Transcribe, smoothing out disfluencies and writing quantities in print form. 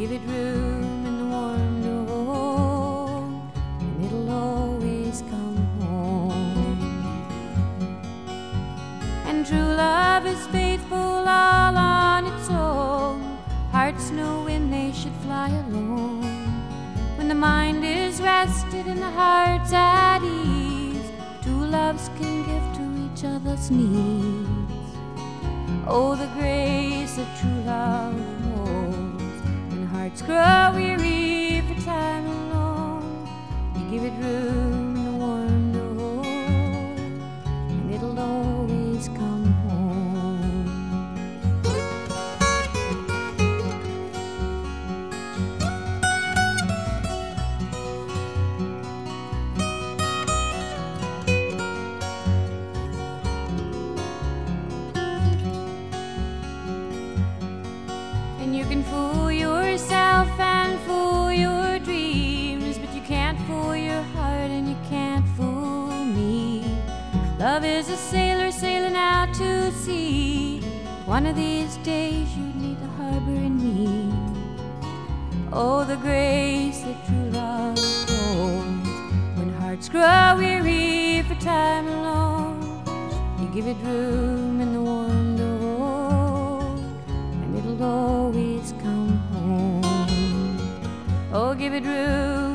give it room in the warm door, and it'll always come home. And true love is faithful all on its own. Hearts know when they should fly alone. When the mind is rested and the heart's at ease, two loves can give to each other's needs. Oh, the grace that true love holds. When hearts grow weary for time alone, you give it room in the warm door, and it'll always come home. And you can fool yourself and fool your dreams, but you can't fool your heart and you can't fool me. Love is a sailor sailing out to sea. One of these days you need a harbor in me. Oh, the grace that true love holds. When hearts grow weary for time alone, you give it room in the warm door, and it'll always come home. Oh, give it room